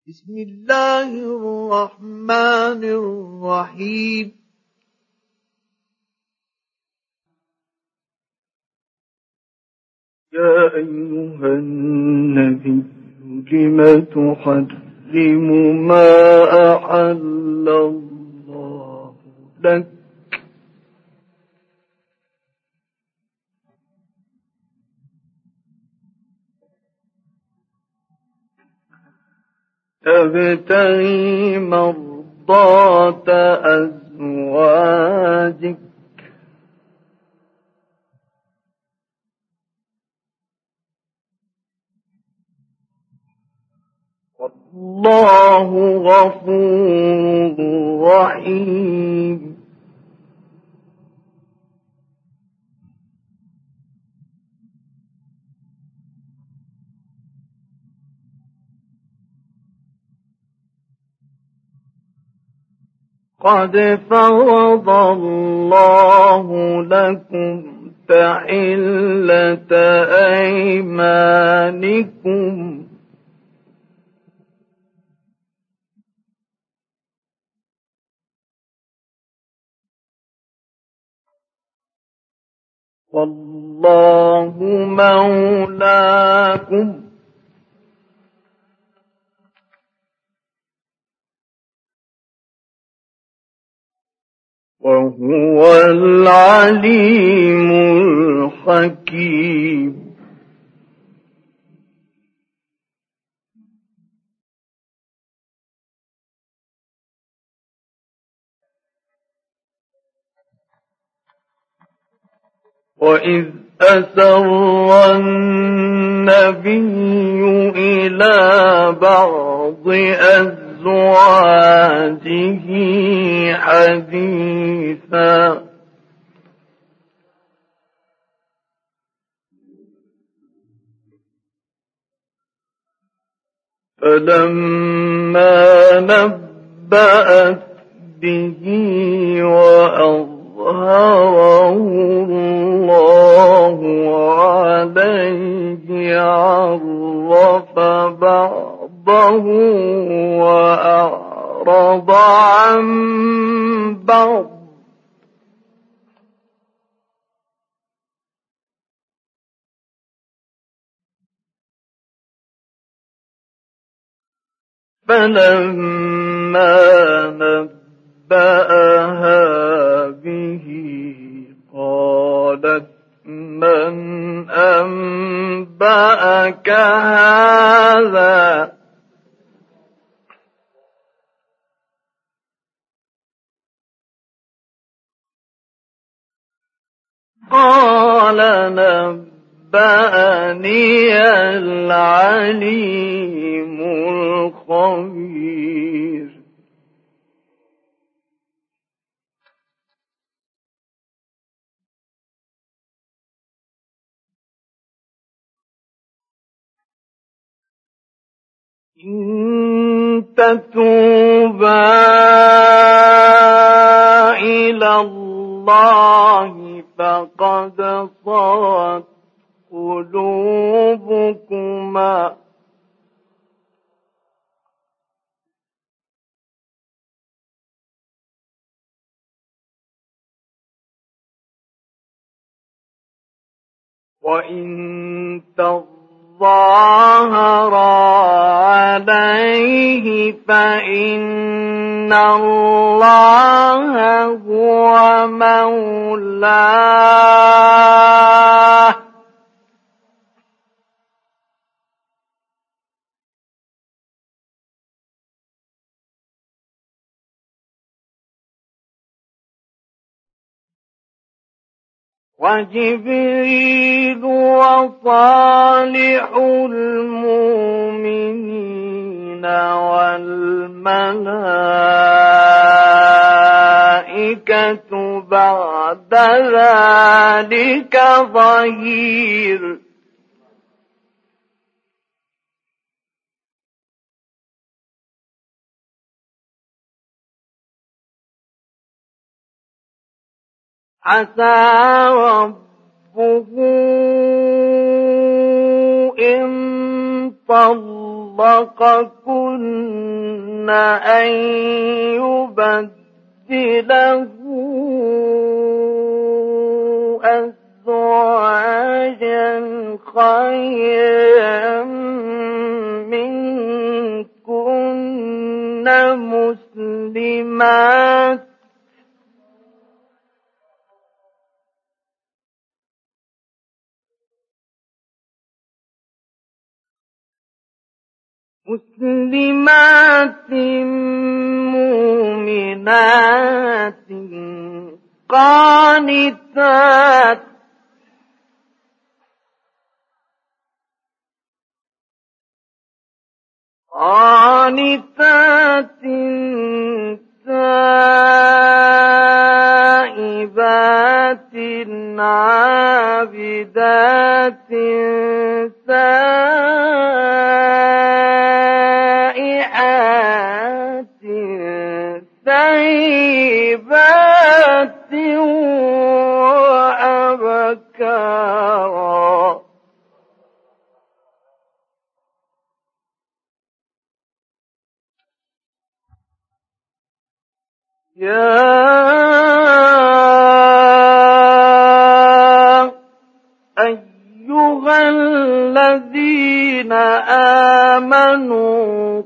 بسم الله الرحمن الرحيم. يا أيها النبي لم تحرم ما أحل الله لك تبتغي مرضات أزواجك والله غفور رحيم. قد فرض الله لكم تحلة أيمانكم والله مولاكم وهو العليم الحكيم. وإذ أسر النبي إلى بعض أزواجه حديثا فلما نبأت به وأظهره الله عليه عرف بعضه وأعرض عن بعض فلما نبأها به قالت من أنبأك هذا قال نبأني العليم الخبير. إن تتوبا إلى الله فقد صغت قلوبكما وإن تظاهرا عليه فإن الله هو مولاه وجبريل وصالح المؤمنين والملائكة بعد ذلك ظهير. عسى ربه إن طلق طلقكن أن يبدله أزواجا خيرا منكن مسلمات مؤمنات قانتات تائبات عابدات سائحات ثيبات وأبكارا. يا أيها الذين آمنوا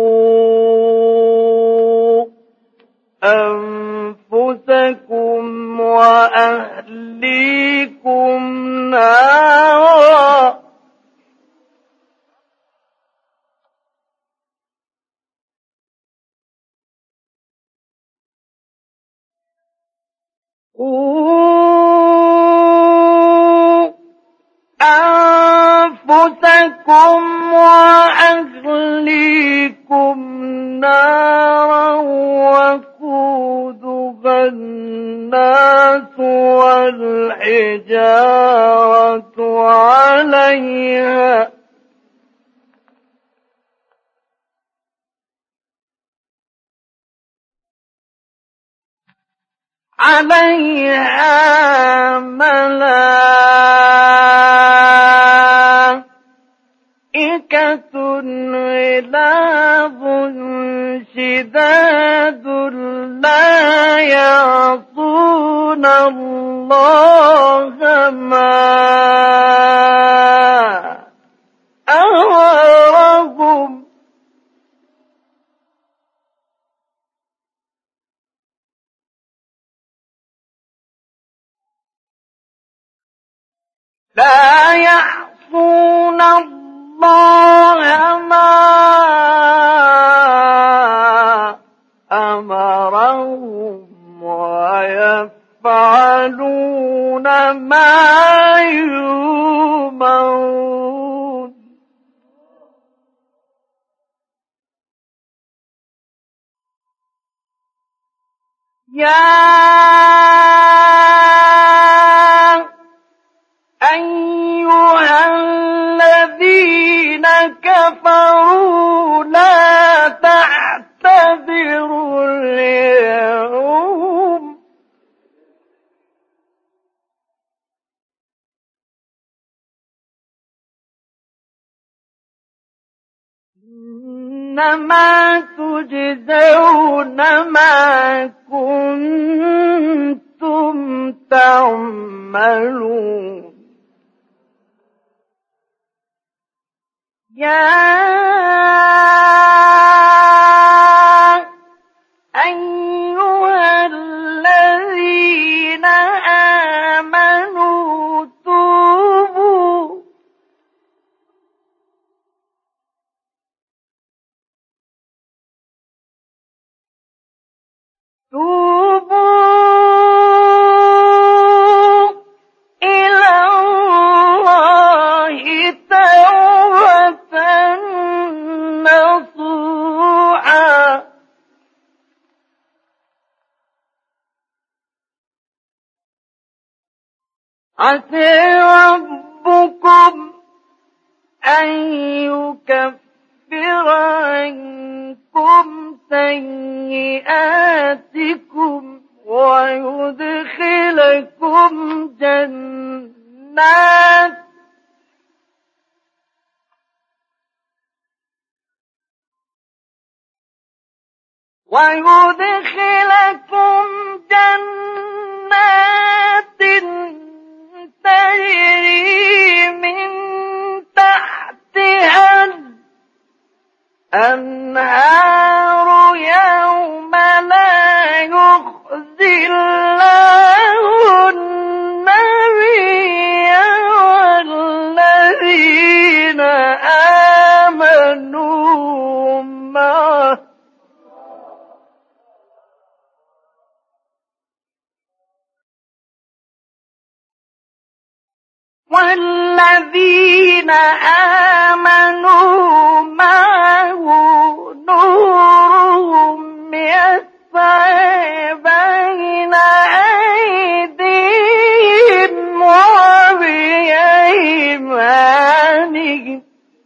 قوا أنفسكم وأهليكم نارا أنفسكم وأهليكم نارا وقودها الناس والحجارة عليها ملائكة غلاظ شداد لا يعصون الله ما أمرهم لا يعصون الله ما أمرهم ويفعلون ما يؤمرون. يا أيها الذين كفروا لا تعتذروا اليوم إنما تجزون ما كنتم تعملون. يا أيها الذين آمنوا توبوا إلى الله توبة نصوحا عسى ربكم أن يكفر عنكم سيئاتكم ويدخلكم جنات ويدخلكم جنات تجري من تحتها الأنهار يوم لا يخزي الله النبي والذين آمنوا معه نورهم يسعى بين أيديهم وبأيمانهم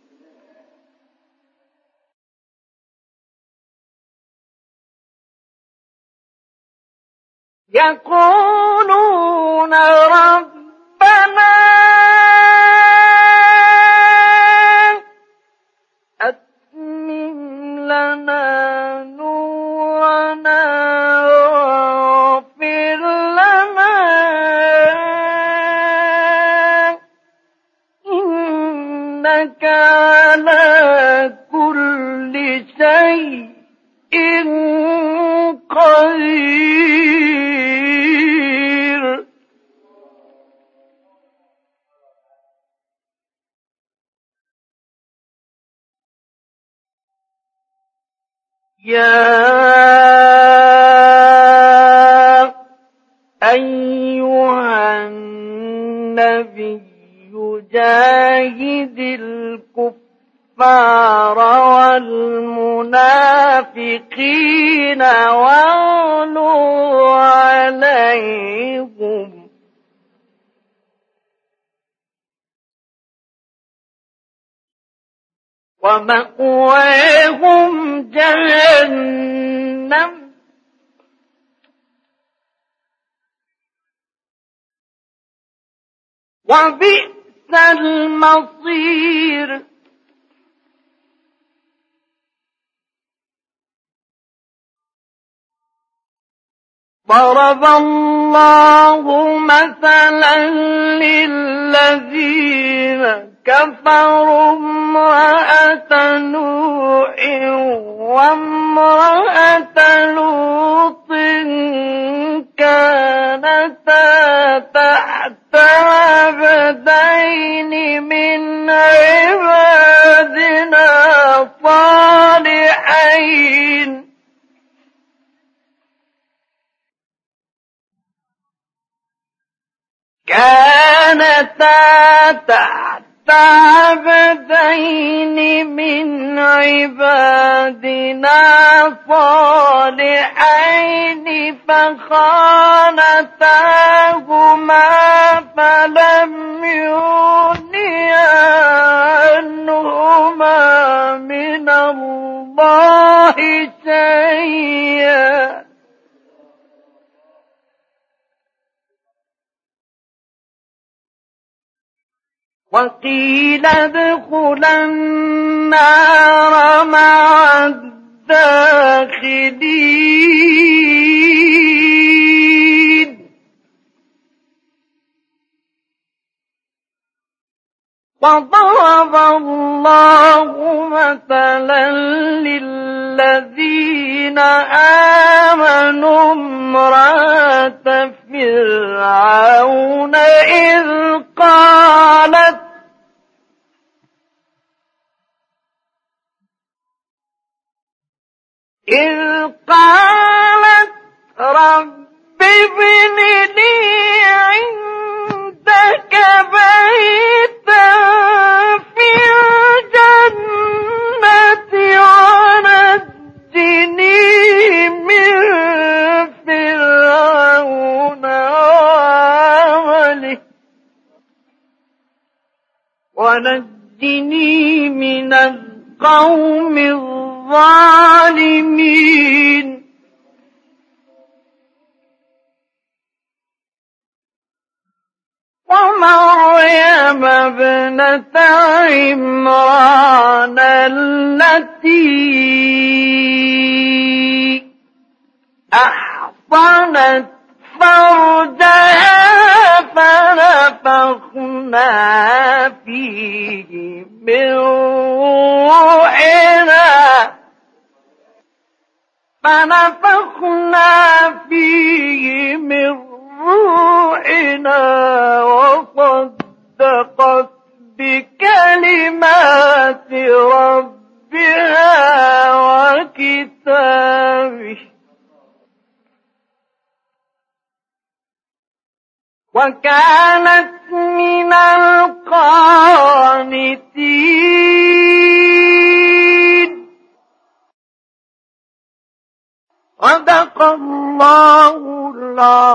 يقولون ربنا أتمم لنا نورنا واغفر لنا إنك على كل شيء قدير. يا أيها النبي جاهد الكفار والمنافقين واغلظ عليهم ومأواهم جهنم وبئس المصير. ضرب الله مثلا للذين كفروا امرأة نوح وامرأة لوط كانتا تحت عبدين من عبادنا صالحين كانتا تحت عبدين من عبادنا صالحين فخانتاهما فلم يغنيا عنهما من الله شيئا وقيل ادخلا النار مع الداخلين. وضرب الله مثلا للذين آمنوا امرأة فرعون إذ قالت رب ابن لي عندك بيتا في الجنة ونجني من فرعون وعمله ونجني من القوم الظالمين. ومريم ابنة عمران التي أحصنت فرجها فنفخنا فيه من روحنا وصدقت بكلمات ربها وكتابه وكانت من القانتين. صدق الله العظيم.